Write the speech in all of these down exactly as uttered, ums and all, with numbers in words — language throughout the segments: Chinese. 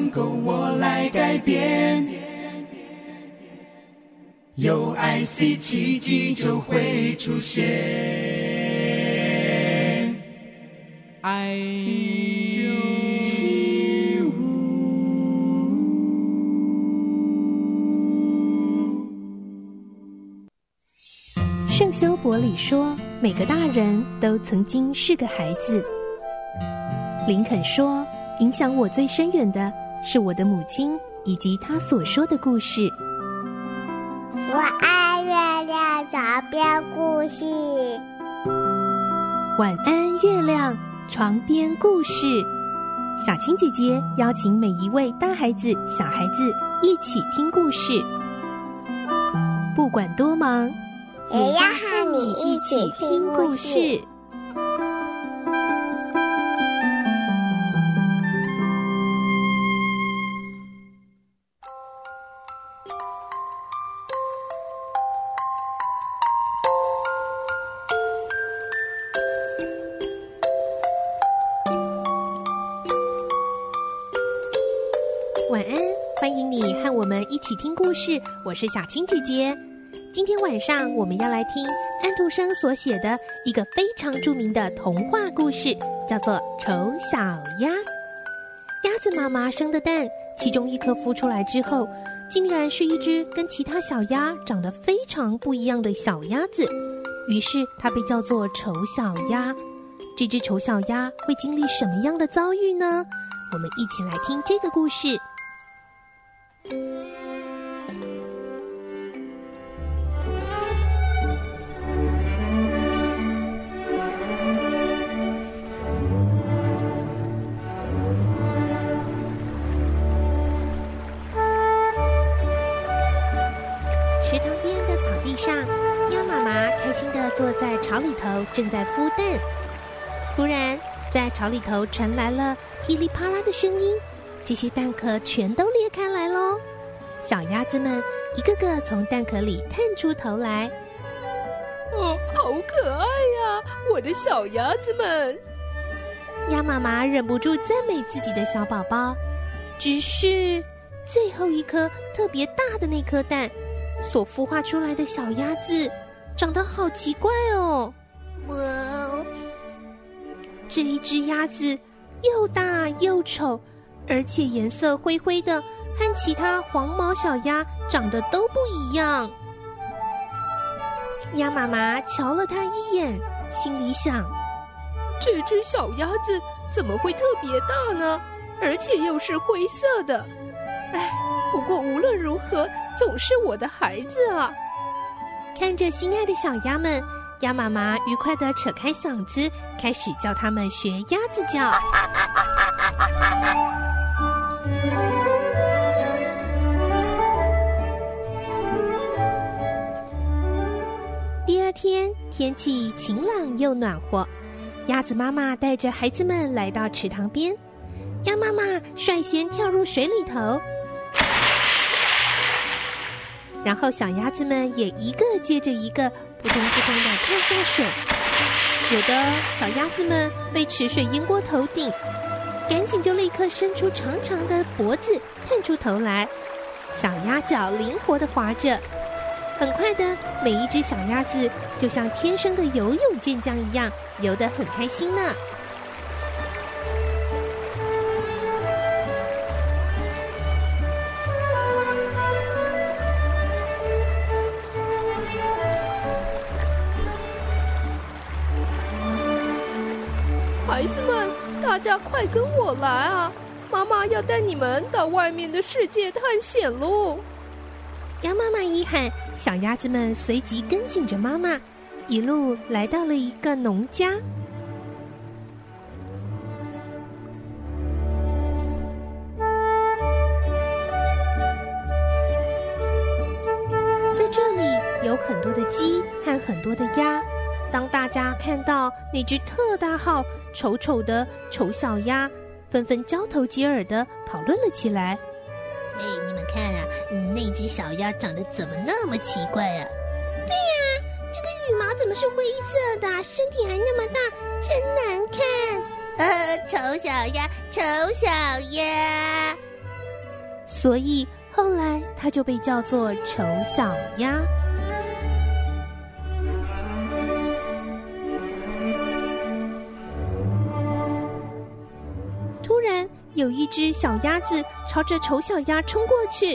能够我来改变，有爱 C 奇迹就会出现。爱起舞。 圣修伯里说，每个大人都曾经是个孩子。林肯说，影响我最深远的是我的母亲以及她所说的故事。 我爱月亮床边故事。 晚安，月亮床边故事。小青姐姐邀请每一位大孩子、小孩子一起听故事，不管多忙， 也要和你一起听故事。 晚安，欢迎你和我们一起听故事，我是小青姐姐。今天晚上我们要来听安徒生所写的一个非常著名的童话故事，叫做《丑小鸭》。鸭子妈妈生的蛋，其中一颗孵出来之后，竟然是一只跟其他小鸭长得非常不一样的小鸭子，于是它被叫做丑小鸭。这只丑小鸭会经历什么样的遭遇呢？我们一起来听这个故事。池塘边的草地上，鸭妈妈开心地坐在巢里头，正在孵蛋。突然，在巢里头传来了噼里啪啦的声音，这些蛋壳全都裂开来咯。小鸭子们一个个从蛋壳里探出头来。 哦，好可爱呀，我的小鸭子们！ 鸭妈妈忍不住赞美自己的小宝宝，只是最后一颗特别大的那颗蛋所孵化出来的小鸭子长得好奇怪哦。哇，这一只鸭子又大又丑，而且颜色灰灰的，和其他黄毛小鸭长得都不一样。鸭妈妈瞧了它一眼，心里想， 这只小鸭子怎么会特别大呢？而且又是灰色的。哎，不过无论如何，总是我的孩子啊！ 看着心爱的小鸭们，鸭妈妈愉快地扯开嗓子，开始教它们学鸭子叫。第二天，天气晴朗又暖和，鸭子妈妈带着孩子们来到池塘边。鸭妈妈率先跳入水里头，然后小鸭子们也一个接着一个扑通扑通地跳下水。有的小鸭子们被池水淹过头顶，赶紧就立刻伸出长长的脖子探出头来，小鸭脚灵活地划着。很快的，每一只小鸭子就像天生的游泳健将一样，游得很开心呢。 孩子们，大家快跟我来啊！妈妈要带你们到外面的世界探险喽！ 鸭妈妈一喊，小鸭子们随即跟紧着妈妈，一路来到了一个农家。在这里有很多的鸡和很多的鸭。当大家看到那只特大号、丑丑的丑小鸭，纷纷交头接耳地讨论了起来。 哎，你们看啊，那只小鸭长得怎么那么奇怪啊？ 对呀、啊，这个羽毛怎么是灰色的？身体还那么大，真难看。 呃，丑小鸭，丑小鸭。 所以后来它就被叫做丑小鸭。突然有一只小鸭子朝着丑小鸭冲过去，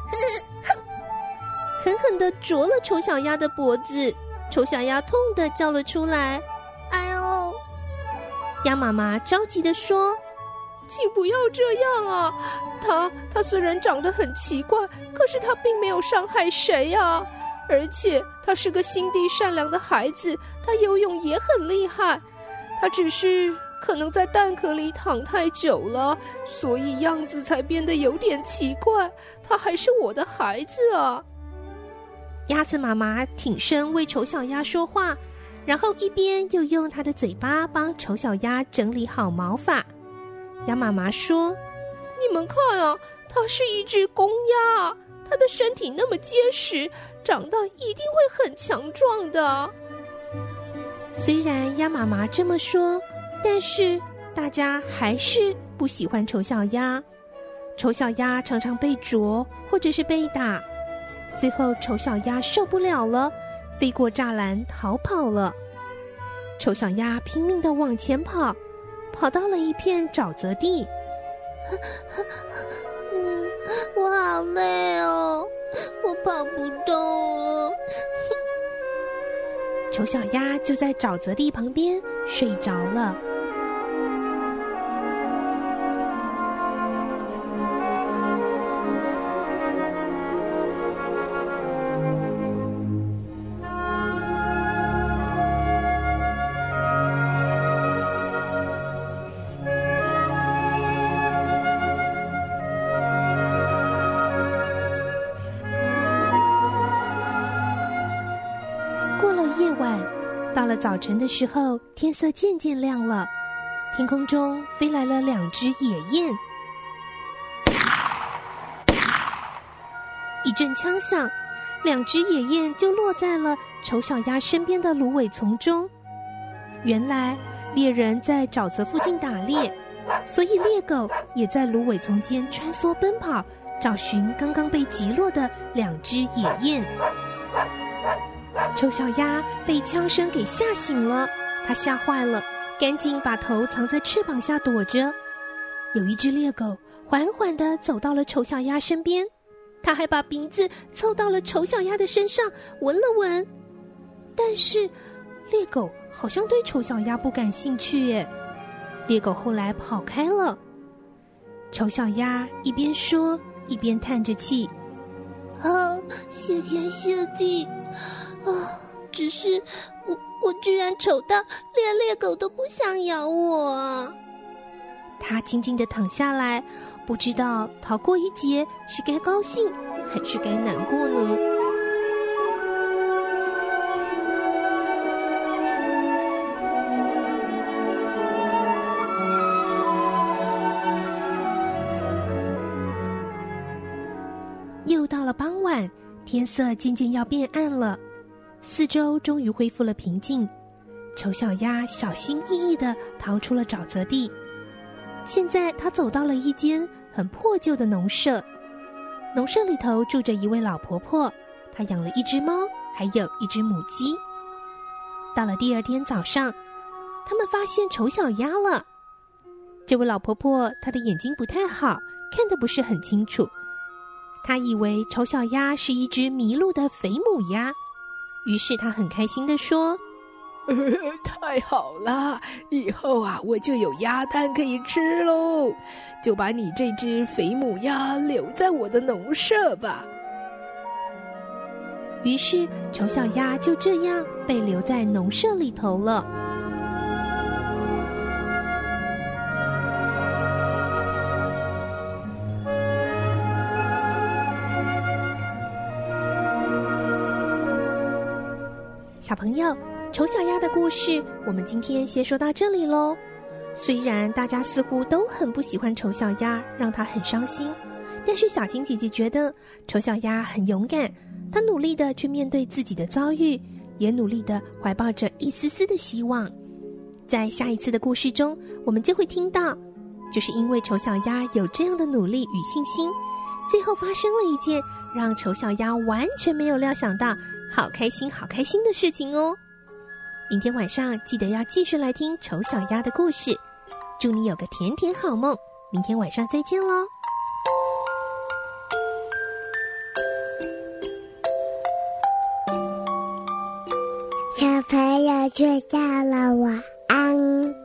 狠狠地啄了丑小鸭的脖子，丑小鸭痛地叫了出来。 哎呦！ 鸭妈妈着急地说： 请不要这样啊！它它虽然长得很奇怪，可是它并没有伤害谁啊！而且它是个心地善良的孩子，它游泳也很厉害。它只是可能在蛋壳里躺太久了，所以样子才变得有点奇怪。它还是我的孩子啊！ 鸭子妈妈挺身为丑小鸭说话，然后一边又用它的嘴巴帮丑小鸭整理好毛发。鸭妈妈说： 你们看啊，它是一只公鸭，它的身体那么结实，长大一定会很强壮的。 虽然鸭妈妈这么说，但是大家还是不喜欢丑小鸭。丑小鸭常常被啄或者是被打，最后丑小鸭受不了了，飞过栅栏逃跑了。丑小鸭拼命地往前跑，跑到了一片沼泽地。 嗯，我好累哦，我跑不动了。 丑小鸭就在沼泽地旁边睡着了。到了早晨的时候，天色渐渐亮了，天空中飞来了两只野雁。一阵枪响，两只野雁就落在了丑小鸭身边的芦苇丛中。原来猎人在沼泽附近打猎，所以猎狗也在芦苇丛间穿梭奔跑，找寻刚刚被击落的两只野雁。丑小鸭被枪声给吓醒了，它吓坏了，赶紧把头藏在翅膀下躲着。有一只猎狗缓缓地走到了丑小鸭身边，它还把鼻子凑到了丑小鸭的身上闻了闻。但是猎狗好像对丑小鸭不感兴趣耶，猎狗后来跑开了。丑小鸭一边说一边叹着气： 啊，谢天谢地啊！只是我我居然丑到连猎狗都不想咬我。 他静静地躺下来，不知道逃过一劫是该高兴还是该难过呢？又到了傍晚，天色渐渐要变暗了，四周终于恢复了平静。丑小鸭小心翼翼地逃出了沼泽地。现在他走到了一间很破旧的农舍，农舍里头住着一位老婆婆，她养了一只猫，还有一只母鸡。到了第二天早上，他们发现丑小鸭了。这位老婆婆她的眼睛不太好，看得不是很清楚，她以为丑小鸭是一只迷路的肥母鸭，于是她很开心地说： 呃，太好了，以后啊我就有鸭蛋可以吃喽，就把你这只肥母鸭留在我的农舍吧。 于是丑小鸭就这样被留在农舍里头了。小朋友，丑小鸭的故事我们今天先说到这里咯。虽然大家似乎都很不喜欢丑小鸭，让它很伤心，但是小青姐姐觉得丑小鸭很勇敢，它努力的去面对自己的遭遇，也努力的怀抱着一丝丝的希望。在下一次的故事中，我们就会听到，就是因为丑小鸭有这样的努力与信心， 最后发生了一件让丑小鸭完全没有料想到好开心好开心的事情哦。明天晚上记得要继续来听丑小鸭的故事，祝你有个甜甜好梦，明天晚上再见咯。 小朋友睡觉了，晚安。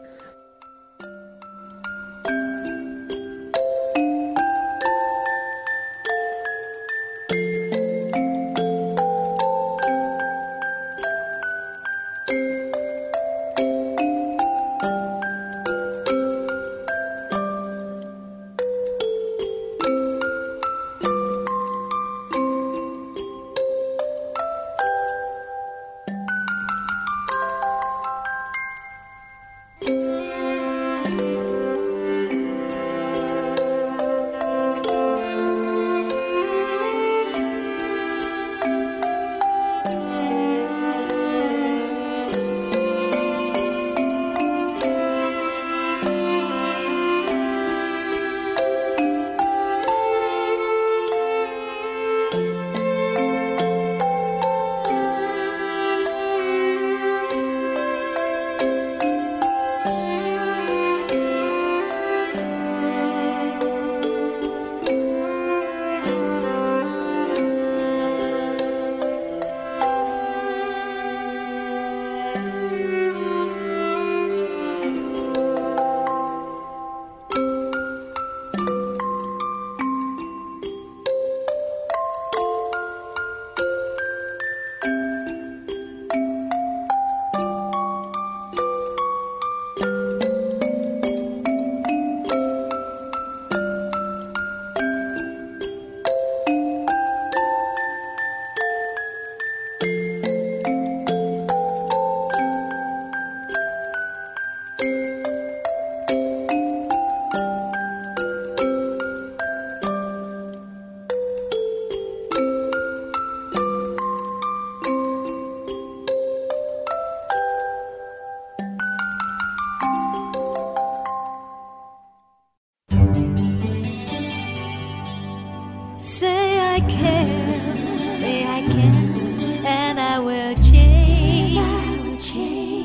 Say I can, say I can, and I will change. I will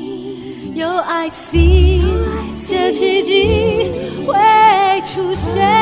change. 有爱 see， 这奇迹会出现。